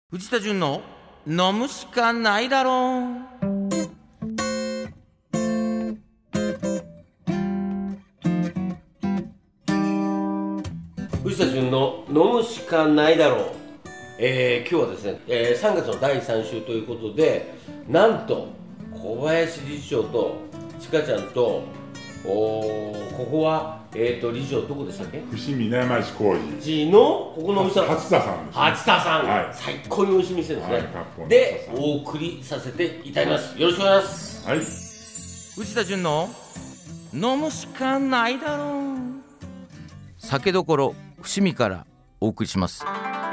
藤田純の飲むしかないだろう。藤田純の飲むしかないだろう。今日はですね、3月の第3週ということで、なんと小林理事長とちかちゃんとここは理事長どこでしたっけ？ 伏見稲山市工事のここのお店は初田さんです、ね、 初田さん、 はい、 最高に美味しい店ですね、はい、でお送りさせていただきます。よろしくお願いします。はい、藤田純の飲むしかないだろう。酒どころ伏見からお送りします。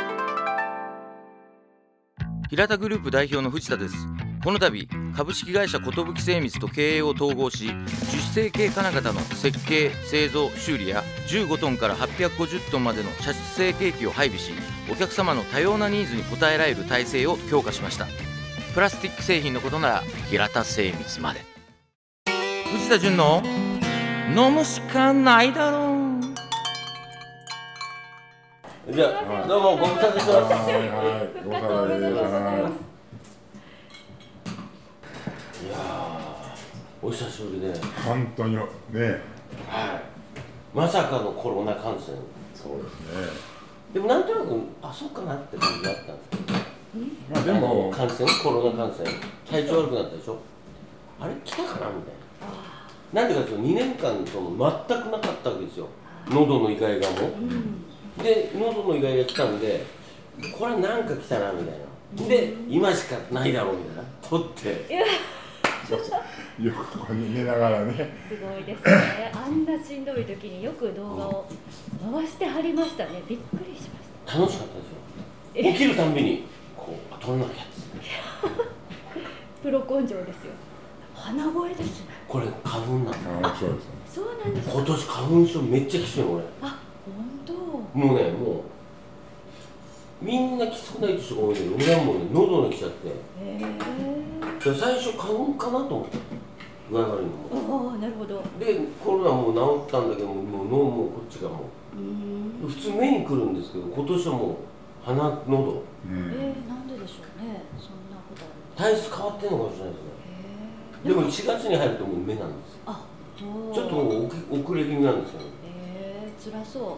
平田グループ代表の藤田です。この度株式会社寿精密と経営を統合し、樹脂成形金型の設計製造修理や15トンから850トンまでの射出成形機を配備し、お客様の多様なニーズに応えられる体制を強化しました。プラスチック製品のことなら平田精密まで。藤田純の飲むしかないだろう。じゃあ、どうもご無沙汰してます。 はいはい、ご無沙汰です。 いやー、お久しぶりで本当にね、はい、 まさかのコロナ感染。 そうですね。 でもなんとなくそうかなって感じだったんですけど、 まあでもコロナ感染、体調悪くなったでしょ。あれ来たかなみたいな。なんでかというと2年間全くなかったわけですよ、喉のイガイガも、で喉のイガイガ来たんで、これなんか来たなみたいな、で今しかないだろうみたいな取ってよくここに寝ながらね。 すごいですね。あんなしんどい時によく動画を回してはりましたね。びっくりしました。 楽しかったですよ。起きるたんびにこう取んなきゃってプロ根性ですよ。鼻声ですね。 これ花粉なんだ。 そうですね。 そうなんです。 今年花粉症めっちゃきついの俺。 あ、本当。 もうね、みんなきつくない人が多いけど、俺はもうね、喉に来ちゃって、最初花粉かなと思った。具合悪いのも。 ああ、なるほど。 で、コロナもう治ったんだけど、もう脳もこっちがもう普通目に来るんですけど、今年はもう鼻、喉、 なんででしょうね。そんなことある。 体質変わってんのかもしれないですね。でも4月に入るともう目なんですよ。 あ、 ちょっともう遅れ気味なんですよね。 辛そう。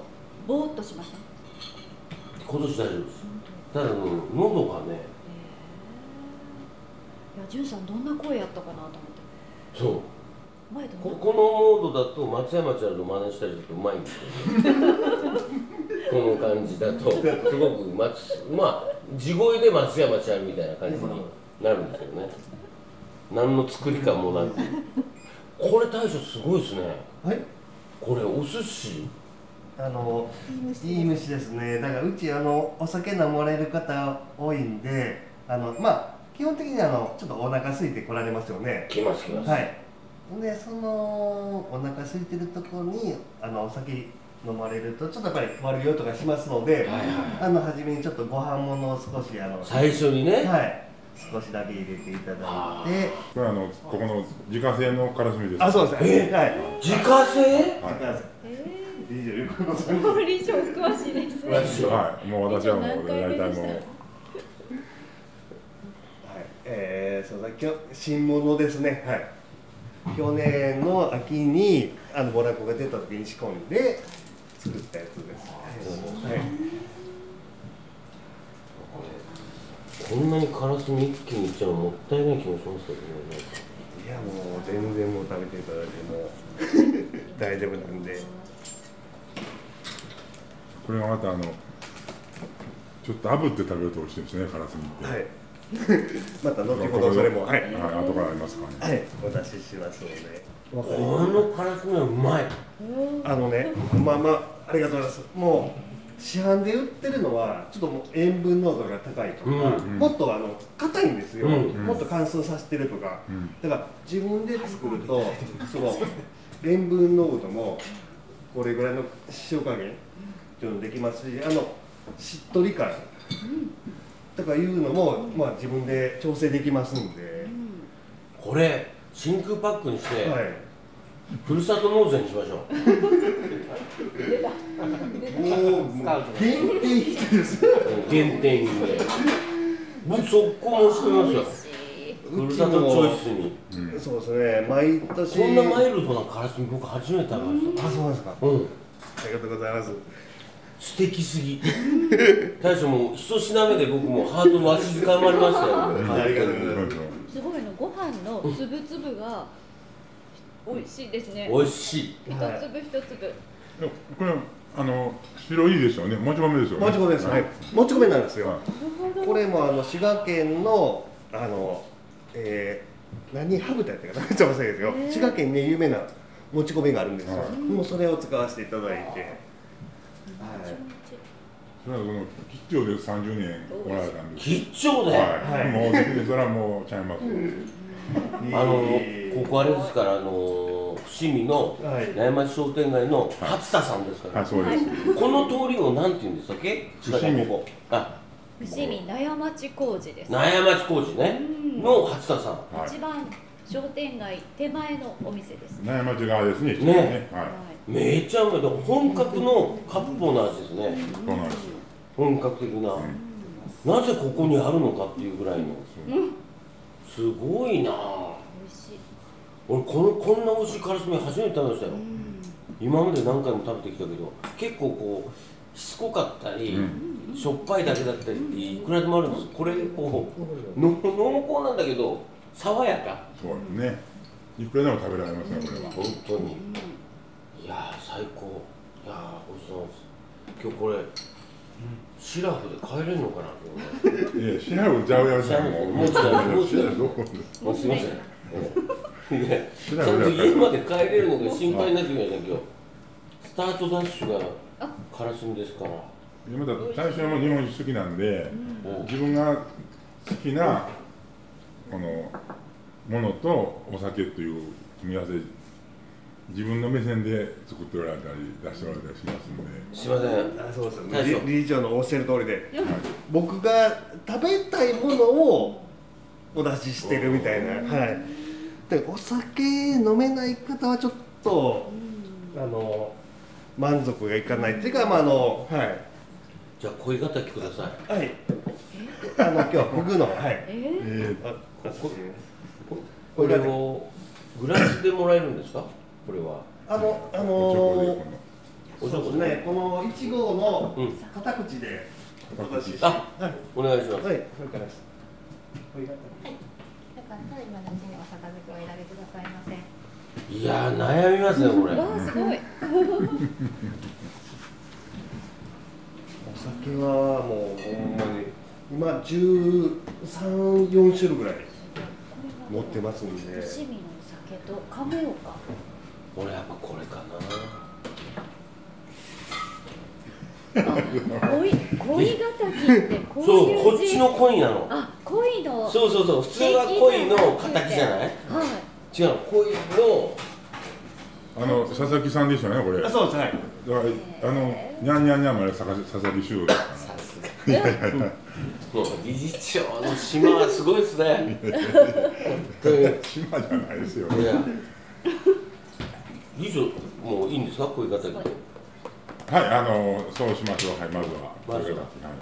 ぼーっとしました。 今年大丈夫です。ただ喉がね、 いや、純さんどんな声やったかなと思って。 そう前このモードだと松山ちゃんの真似したりするとうまいんですけどこの感じだとすごく地声で松山ちゃんみたいな感じになるんですよね。何の作り感もなく。これ大将すごいですね。 はい、 これお寿司いい虫ですね。だからうちお酒飲まれる方多いんで、基本的にちょっとお腹空いて来られますよね。 来ます。 はい。でそのお腹空いてるところにお酒飲まれるとちょっとやっぱり悪酔いとかしますので、初めにちょっとご飯物を少し最初にね、 はい、少しだけ入れていただいて、 これここの自家製のからすみです。 あ、そうですね。はい。 自家製？ 理事長詳しいですね。 はい、もう私はもう大体もう。 そうだ、新物ですね。はい。去年の秋にボラコが出た時に仕込んで作ったやつです。はい。 こんなにカラスミ一気にいっちゃうのもったいない気もしますけどね。 いや、もう全然もう食べていただいても大丈夫なんで。 これがまたちょっと炙って食べると美味しいですね、カラスミって。 はい。また後ほどそれも、はい、 後からありますからね。 はい、お出ししますので。 カラスミはうまい。 ありがとうございます。もう市販で売ってるのはちょっともう塩分濃度が高いとか、もっと硬いんですよ。もっと乾燥させてるとか。だから自分で作るとその塩分濃度もこれぐらいの塩加減っていうのできますし、しっとり感とかいうのも自分で調整できますんで、 これ真空パックにして、 はい、 ふるさと納税にしましょう。 もう限定品です。 限定品で僕速攻申し込み美ますよ。 味しい。 ふるさとチョイスに。 そうですね、毎年。 こんなマイルドなカラスミ僕初めて食べました。 あ、そうなんですか。 うん。 ありがとうございます。 素敵すぎ。大将もう一品目で僕もハートのわしづかまりましたよ。 ありがとうございます。 すごいの、ご飯のつぶつぶが美味しいですね。 美味しい。 一粒一粒。 これ白いですよね。もち米ですよね。 もち米です。はい。もち米なんですよ。 なるほど。 これも滋賀県の何ハブだったかな、ちょっと忘れたけど、滋賀県に有名なもち米があるんですよ。もうそれを使わせていただいて。 それはこの吉祥で30年おられたんです。 吉祥で。 はい。もうできてそれはもうちゃいます。 ここあれですから伏見の八重町商店街の初田さんですから。 はい、そうです。 この通りをなんて言うんでしたっけ？ 伏見。 あ、 伏見納屋町小路です。 納屋町小路ねの初田さん。 一番商店街手前のお店です。 納屋町側ですね。 ね。 はい。 めっちゃうまい。本格の割烹の味ですね。 そうなんですよ。 本格的な。なぜここにあるのかっていうぐらいの。すごいな。 美味しい。 俺こんな美味しいカラスミ初めて食べましたよ。今まで何回も食べてきたけど、結構こうしつこかったり、しょっぱいだけだったりっていくらでもあるんです。これこう濃厚なんだけど爽やか。 そうですね。いくらでも食べられますね、これは。 本当に。いやー最高。いやー美味しそうです。今日これシラフで帰れるのかな今日ね。 いや、シラフちゃうやつはもう。 もうシラフどこもうすいません。ちゃんと家まで帰れるのが心配になってきました今日。スタートダッシュがカラスミですから。 また最初も日本酒好きなんで、自分が好きなこのものとお酒という組み合わせ、自分の目線で作っておられたり出しておられたりしますので。 すいません。 あ、そうですね。理事長のおっしゃる通りで、僕が食べたいものをお出ししてるみたいな。はい。でお酒飲めない方はちょっと満足がいかないっていうか、まあはい。 じゃあ恋敵ください。 はい。今日はフグの、はい。 これをグラスでもらえるんですか？これは。 そうですね。この1号の片口でお出しして。 あ、お願いします。 はい。それからです。 今のうちにお片付けをお選びくださいませ。 いやー悩みますねこれ。 わあすごい。 お酒はもうほんまに今13、4種類ぐらい持ってますんで。 伏見のお酒と亀岡。 俺やっぱこれかな。 恋敵ってこういう字。 そうこっちの恋なの。 あ、恋の。 そう普通は恋の敵じゃない？ はい。 違うの恋の。 佐々木さんでしたねこれ。 あ、そうです。はい。 だからにゃんにゃんにゃんまで佐々木修です。 さすが。もう理事長の島はすごいですね。 島じゃないですよ。 いや。理事長もういいんですか恋敵って。 はい、そうしましょう。はい、まずは。 まずは。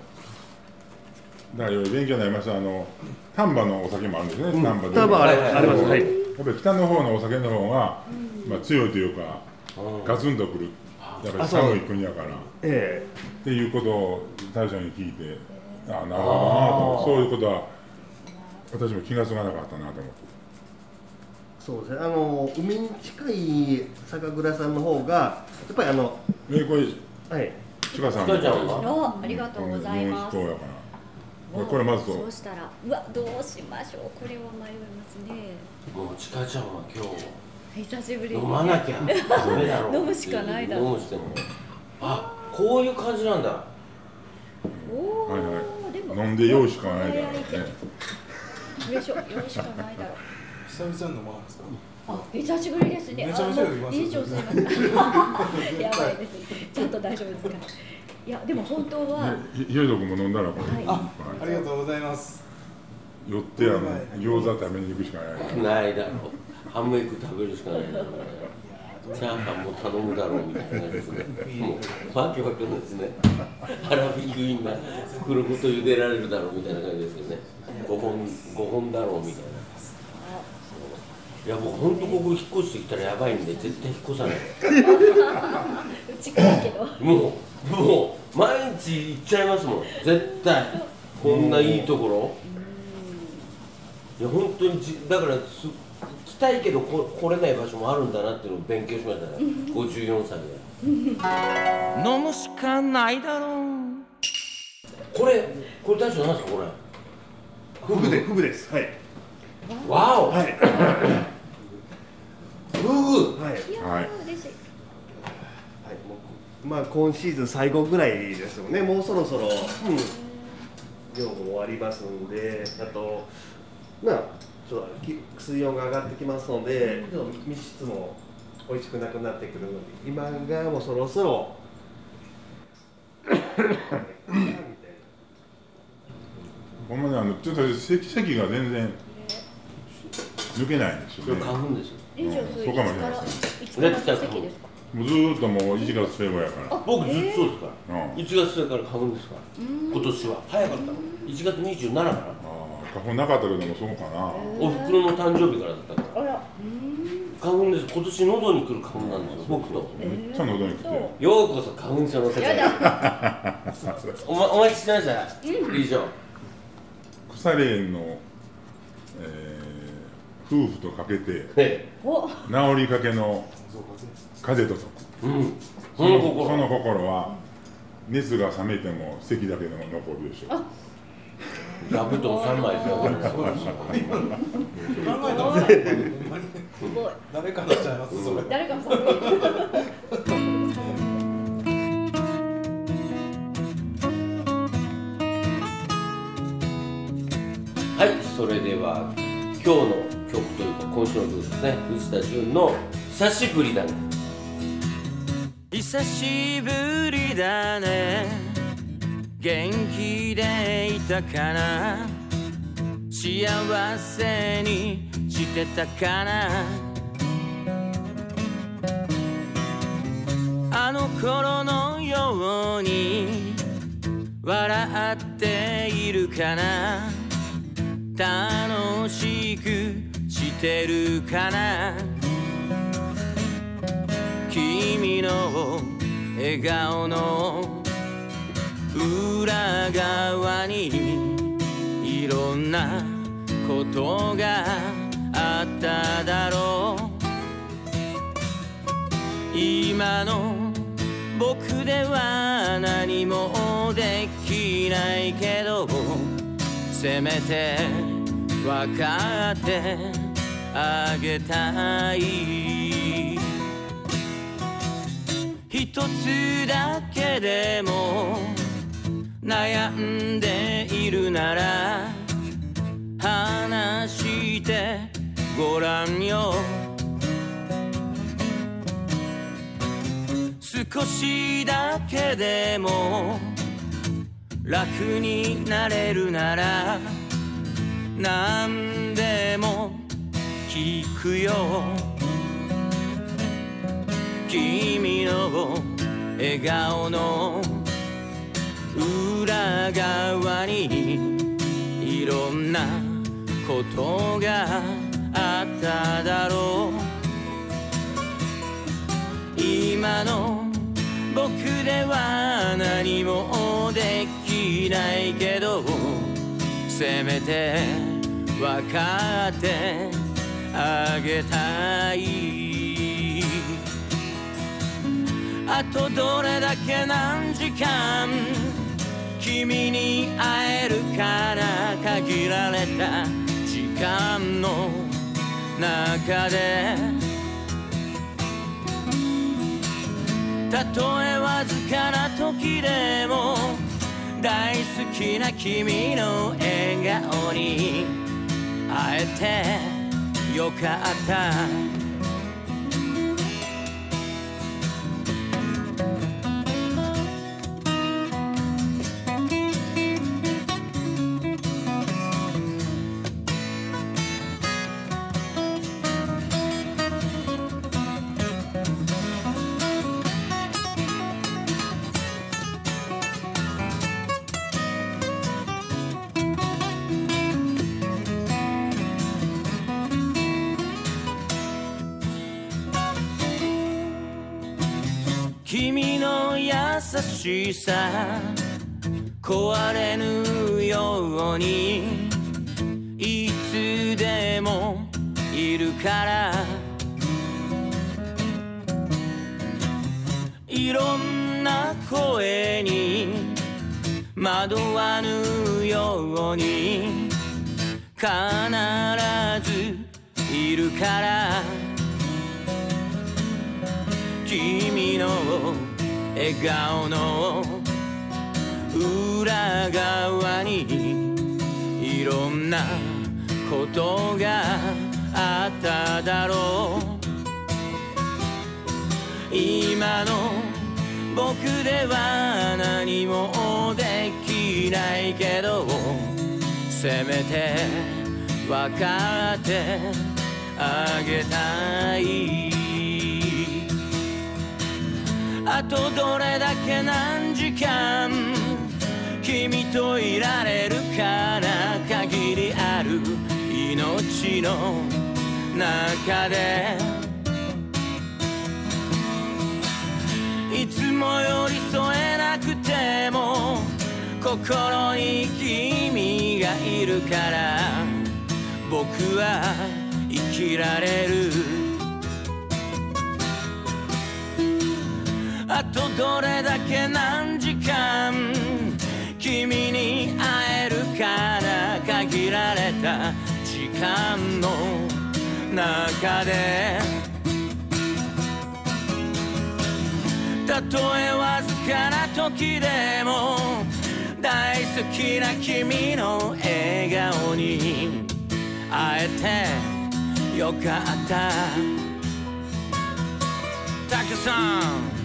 だから勉強になりました。丹波のお酒もあるんですね。丹波で。 丹波あります。はい。 やっぱり北の方のお酒の方が、まあ強いというか、ガツンとくる。やっぱり寒い国やから。っていうことを大将に聞いて、なるほどなと。そういうことは私も気が付かなかったなと思って。 そうですね。海に近い酒蔵さんの方がやっぱりこれ、 はい。 ちかさんありがとうございます。 これまずそうしたら、うわ、どうしましょう。これは迷いますね。 もうちかちゃんは今日久しぶりに飲まなきゃダメだろう。 飲むしかないだろう。 飲むしても。あ、こういう感じなんだ。 おお、でも飲んで酔うしかないだろうね。 よいしょ、酔うしかないだろう。 久々に飲まないですか？ あ、久しぶりですね。 めちゃめちゃ酔いますよ。 理事長すいません。やばいです。ちゃんと大丈夫ですか？いや、でも本当は。 ひろと君も飲んだらこれ。 ありがとうございます。 寄って餃子食べに行くしかない。 ないだろう。ハムエッグ食べるしかないだろう。 チャーハンも頼むだろうみたいな感じですね。もうわけわかんないですね。アラビックインが袋ごと茹でられるだろうみたいな感じですよね。5本だろうみたいな。いやもう本当ここ引っ越してきたらやばいんで絶対引っ越さない。 うちからけど。 もう毎日行っちゃいますもん。絶対こんないいところ。いや本当にだから行きたいけど来れない場所もあるんだなっていうのを勉強しましたね。54歳で。 飲むしかないだろう。 これ大将なんですかこれ？ フグです。はい。 わお。 はい。 フグ。 はい。 いやはいー嬉しい。 はい、もうまあ今シーズン最後ぐらいですよね。もうそろそろ、漁も終わりますんで、あとちょっと水温が上がってきますので、ちょっと密室も美味しくなくなってくるので、今がもうそろそろほんまにちょっと咳が全然抜けないんですよそれね。 花粉ですよ。 以上それそうかもしれないいつからの席ですか。 もうずーっともう1月末後やから。 僕ずっとそうですから。 うん 1月末から花粉ですから。今年は早かったの。1月27かな。 花粉なかったけどもそうかな。 おふくろの誕生日からだったから。 あら。 花粉です。今年喉に来る花粉なんですよ。僕と。 めっちゃ喉にきて。 ようこそ花粉症の世界へ。お待ちしてました。以上。 腐れ縁の、夫婦とかけてお。 治りかけの風と解く。 うん。 その心は熱が冷めても咳だけでも残るでしょう。 座布団3枚ですよ。 考えたらすごい。 誰かのちゃいますそれ。 誰かもさ。 はい、それでは今日の曲というか今週の曲ですね。藤田純の久しぶりだね。 久しぶりだね、元気でいたかな、幸せにしてたかな、あの頃のように笑っているかな、楽しくしてるかな、君の笑顔の裏側にいろんなことがあっただろう、今の僕では何もできないけど、せめて分かってあげたい、一つだけでも悩んでいるなら話してごらんよ、少しだけでも楽になれるなら何でも聞くよ、君の笑顔の裏側にいろんなことがあっただろう、今の僕では何もできないけど、せめて分かってあげたい、あとどれだけ何時間君に会えるかな、限られた時間の中で、たとえわずかな時でも大好きな君の笑顔に会えてよかった、 しさ壊れぬようにいつでもいるからいろんな声に惑わぬように必ずいるから君の笑顔の裏側にいろんなことがあっただろう今の僕では何もできないけどせめて分かってあげたいあとどれだけ何時間君といられるかな限りある命の中でいつも寄り添えなくても心に君がいるから僕は生きられるあとどれだけ何時間君に会えるかな限られた時間の中でたとえわずかな時でも大好きな君の笑顔に会えてよかったたけさん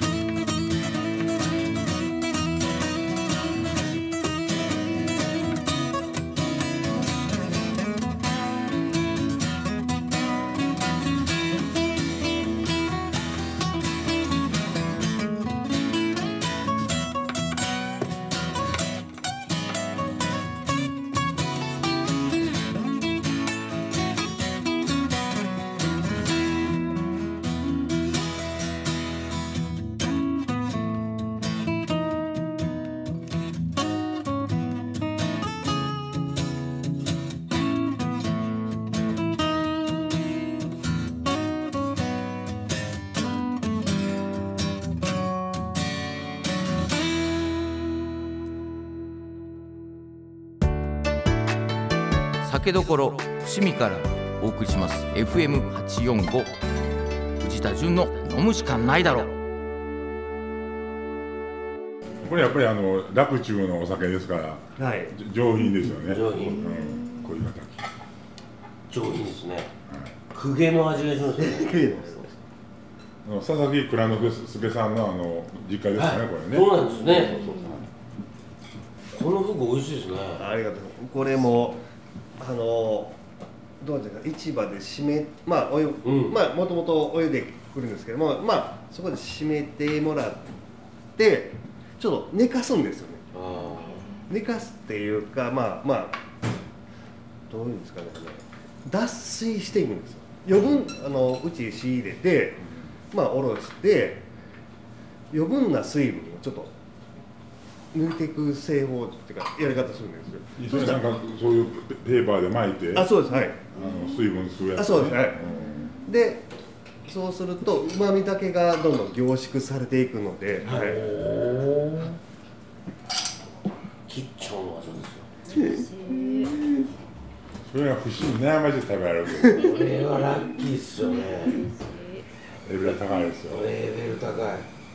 酒どころ伏見からお送りします FM845 藤田純の飲むしかないだろうこれやっぱり洛中のお酒ですから、はい、上品ですよね上品、 こういう形上品ですね、はい、公家の味がしますね佐々木蔵之介さんの実家ですかね、はい、これねそうなんですねこの服美味しいですねありがとうこれもどうですか市場で締めお湯もともとお湯で来るんですけどもそこで締めてもらってちょっと寝かすんですよね寝かすっていうかどういうんですかね脱水していくんですよ余分うち仕入れておろして余分な水分をちょっと抜いていく製法っていうかやり方するんですよ。 それなんかそういうペーパーで巻いて、 そうですはい。 水分吸うやつ、 そうですはい。で、そうすると旨味だけがどんどん凝縮されていくので、はい。 吉兆の技ですよ。 それが不思議悩まして食べられる。 これはラッキーっすよね。 レベル高いですよ。 レベル高い。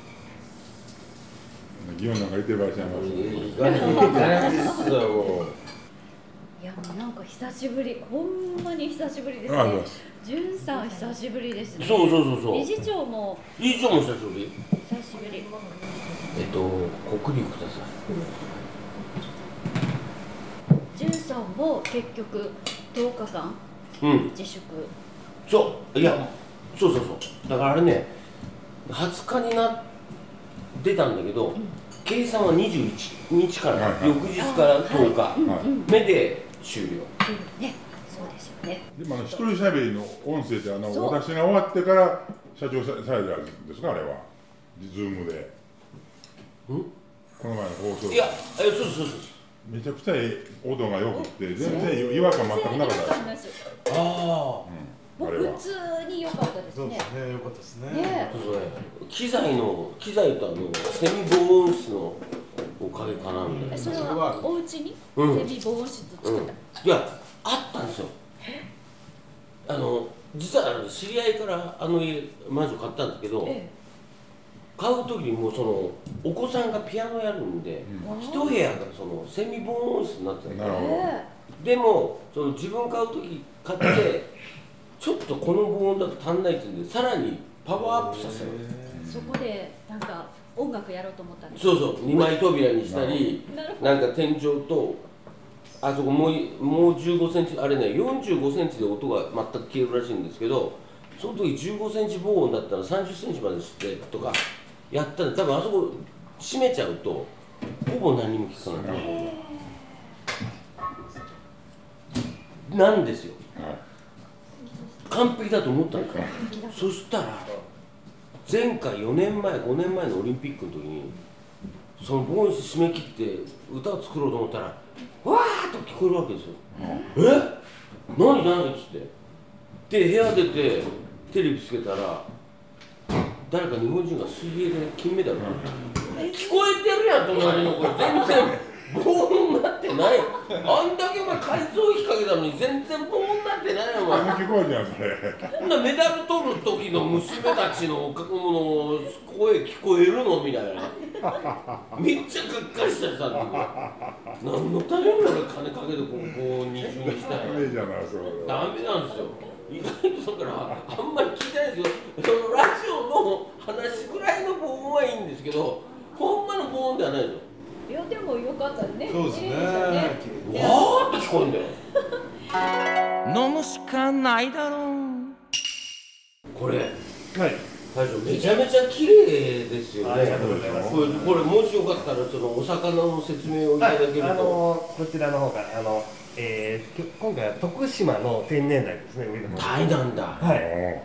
祇園なんか行ってる場合じゃないですよ。いやもうなんか久しぶり、ほんまに久しぶりですね。純さん久しぶりですね。 そう。 理事長も久しぶり。 久しぶり。 国立ください。純さんも結局10日間、自粛。 そうだからあれね20日にな出たんだけど、計算は21日から、翌日から10日目で終了。 ね、そうですよね。 でも一人喋りの音声って私が終わってから社長されたんですかあれはズームで。 この前の放送いやそうめちゃくちゃ温度が良くて全然違和感全くなかったああもう普通に良かったですね。 良かったですね。 機材とセミ防音室のおかげかなみたいな。 それはお家にセミ防音室作った。 いやあったんですよ。実は知り合いからマンション買ったんですけど、買う時にもうお子さんがピアノやるんで、一部屋がセミ防音室になってたんですよ。でも自分買う時買ってちょっとこの防音だと足んないって言うんでさらにパワーアップさせる。 そこでなんか音楽やろうと思ったんです。 そう2枚扉にしたりなんか天井とあそこもう15センチあれね45センチで音が全く消えるらしいんですけど、その時15センチ防音だったら30センチまでしてとかやったんで、多分あそこ閉めちゃうとほぼ何も聞かないなんですよ。完璧だと思ったんですよ。そしたら前回5年前のオリンピックの時にその防音室締め切って歌を作ろうと思ったらわーっと聞こえるわけですよ。何っつってで部屋出てテレビつけたら誰か日本人が水泳で金メダル取る。聞こえてるやん隣の声全然防音になってない。あんだけお前改造費かけたのに全然防音になってないよお前。 聞こえてるそれメダル取る時の娘たちの声聞こえるのみたいな。めっちゃがっかりしたさ何のために俺金かけてここに二重にしたいの。ダメなんですよ。意外とだからあんまり聞いてないですよ。そのラジオの話ぐらいの防音はいいんですけどほんまの防音ではないですよ。 いやでも良かったね。 そうですね。 わーって聞こえるんだよ。 飲むしかないだろう。 これはい大将めちゃめちゃ綺麗ですよね。 ありがとうございます。 これもしよかったらお魚の説明をいただけると。 こちらの方から今回は徳島の天然鯛ですね。 タイなんだ。 はい。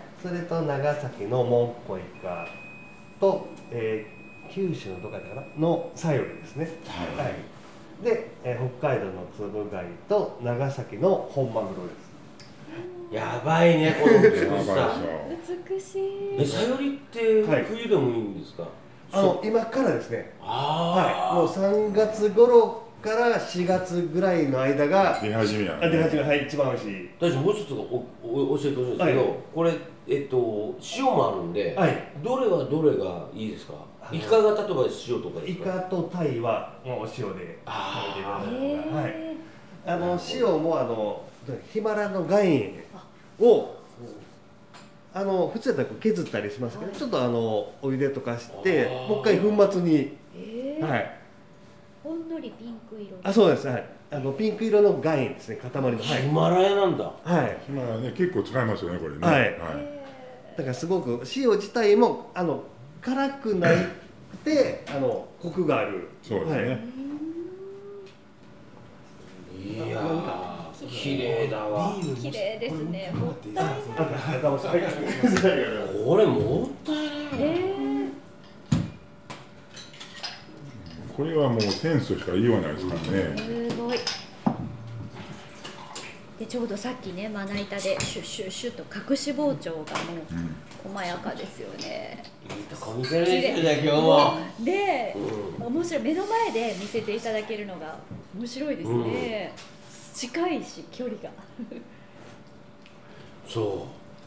それと長崎のモンポイカと、九州のどこかなのサヨリですね。はい。で、北海道のつぶ貝と長崎の本マグロです。 やばいねこの美しさ。 美しい。 サヨリって冬でもいいんですか？ 今からですね。 はい。 もう3月頃から4月ぐらいの間が出始めやね。 出始めはい一番美味しい。 大将もう一つ教えてほしいんですけど、これ塩もあるんで、どれがいいですか？イカが例えば塩とかですか？ イカとタイはもうお塩で食べていただくのが、はい。塩もヒマラの岩塩を普通だったら削ったりしますけど、ちょっとお湯で溶かしてもう一回粉末に、はい。 ほんのりピンク色。 あ、そうです。はい。ピンク色の岩塩ですね、塊の。 ヒマラヤなんだ。 はい。 ヒマラヤね結構使いますよねこれね。 はい。だからすごく塩自体も辛くなくてコクがある。 そうですね。 いやー綺麗だわ。 綺麗ですね。もったいない。 これもったいない。 これはもうセンスとしか言いようがないですからね。 すごい。でちょうどさっきねまな板でシュッシュッシュッと隠し包丁がもう細やかですよね。 いいとこ見せるね今日も。 で、面白い目の前で見せていただけるのが面白いですね。近いし距離が。 そう。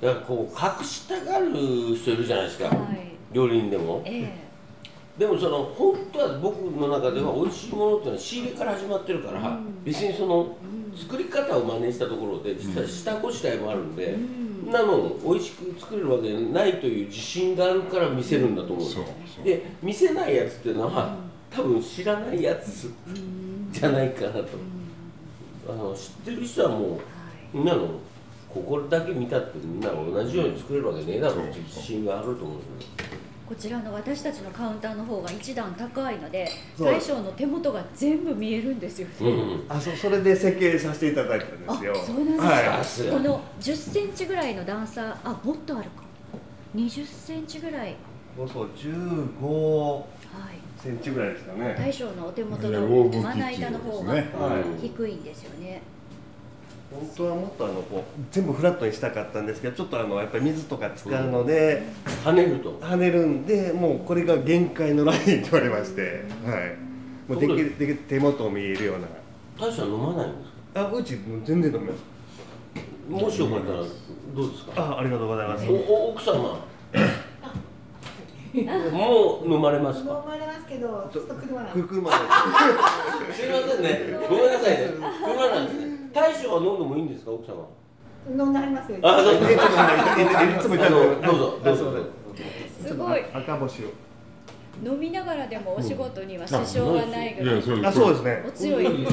だからこう隠したがる人いるじゃないですか。料理人でも。でも本当は僕の中では美味しいものっていうのは仕入れから始まってるから、別に作り方を真似したところで実は下ごしらえもあるんで、なの美味しく作れるわけないという自信があるから見せるんだと思うんですよ。で見せないやつっていうのは多分知らないやつじゃないかなと。知ってる人はもうみんなのここだけ見たってみんな同じように作れるわけねえだろうっていう自信があると思うんですよ。 こちらの私たちのカウンターの方が一段高いので大将の手元が全部見えるんですよね。 それで設計させていただいたんですよ。 そうなんですか。この10センチぐらいの段差、もっとあるか20センチぐらい。 そう15、 センチぐらいですかね。 大将のお手元のまな板の方が低いんですよね。 本当はもっとこう全部フラットにしたかったんですけど、ちょっとやっぱり水とか使うので、 跳ねると跳ねるんで、もうこれが限界のラインって言われまして、はい、もうできる手元を見えるような。 大将は飲まないんですか？ うち全然飲みます。 もしよかったらどうですか？ ありがとうございます。 奥様もう飲まれますか？ 飲まれますけど、ちょっと車なんです。 すいませんね。ごめんなさいね。車なんですね。大将は飲んでもいいんですか、奥様？ 飲んでありますよ。 あ、そうです。 いつもどうぞ。 すごい。 赤星を飲みながらでもお仕事には支障がないぐらい。 そうですね。 お強い。 びっ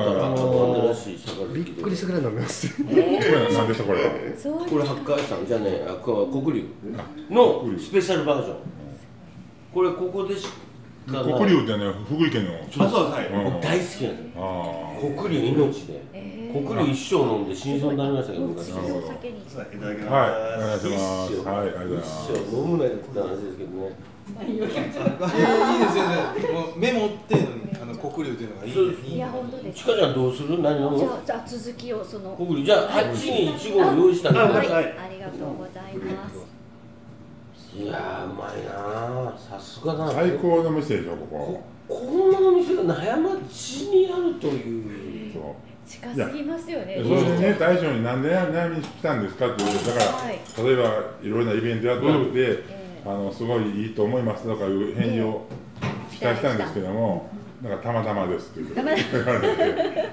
くりするぐらい飲みます。 何でしたこれ？ これ八海山じゃね、黒龍のスペシャルバージョン。これここでしか。 黒龍ってね、福井県の。 そうです。僕大好きなんですよ。黒龍命で。黒龍一生飲んで死にそうになりましたけど昔。 いただきます。 はい、お願いします。はい、ありがとうございます。 一生飲むなよって話ですけどね。 いいですよね。もうメモっていうのに黒龍っていうのがいいですね。 いや本当です。 ちかちゃんどうする？何飲む？ じゃあ続きをその。 黒龍じゃああっちに1号用意したんで。 はい、ありがとうございます。 いやーうまいなー、さすがだな。 最高の店でしょここ。 こんなお店が悩まちにあるという。 近すぎますよね。 それでね、大将になんで悩みに来たんですかって言うと、だから例えばいろいろなイベントやってあって、すごいいいと思いますとかいう返事を期待したんですけども、なんかたまたまですって言われて、たまたまです。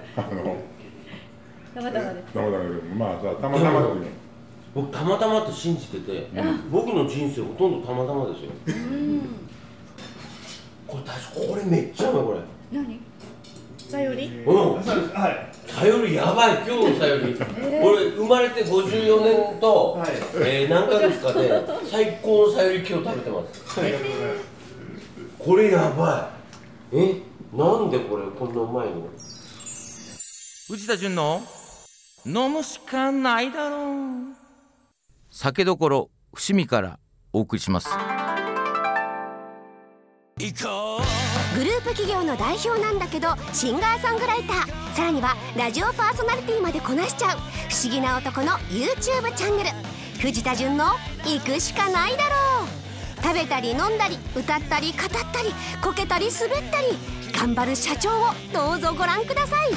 たまたまです。 たまたまです。まあさ、たまたまっていう。 僕たまたまって信じてて、僕の人生ほとんどたまたまですよ。これめっちゃうまいこれ。 何？さより？ うん。さよりやばい、今日のさより。俺生まれて54年と何ヶ月かで最高のさより今日食べてます。これやばい。なんでこれこんなうまいの？ 藤田純の飲むしかないだろう。酒どころ伏見からお送りします。 グループ企業の代表なんだけどシンガーソングライター、さらにはラジオパーソナリティまでこなしちゃう不思議な男の YouTube チャンネル、藤田純の行くしかないだろう。食べたり飲んだり歌ったり語ったりこけたり滑ったり頑張る社長をどうぞご覧ください。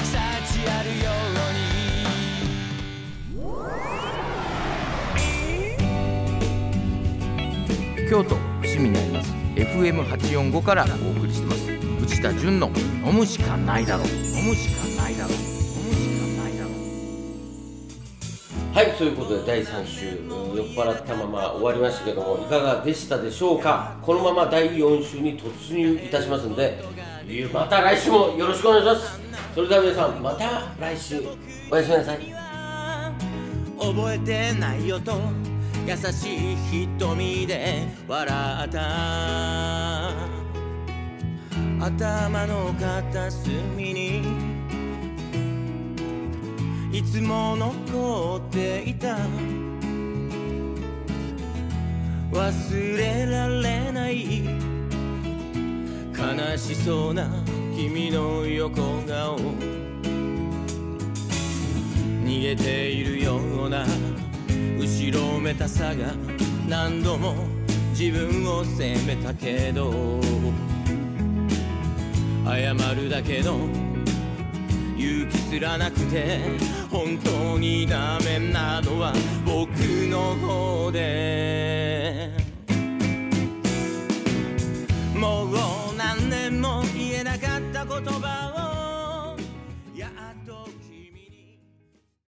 京都伏見にあります FM845 からお送りしてます藤田純の飲むしかないだろう。飲むしかないだろう。飲むしかないだろう。 はい、ということで第3週酔っ払ったまま終わりましたけども、いかがでしたでしょうか。このまま第4週に突入いたしますので、また来週もよろしくお願いします。それでは皆さん、また来週おやすみなさい。 覚えてないよと優しい瞳で笑った頭の片隅にいつも残っていた忘れられない悲しそうな君の横顔逃げているような後ろめたさが何度も自分を責めたけど謝るだけの勇気すらなくて本当にダメなのは僕の方でもう何年も言えなかった言葉を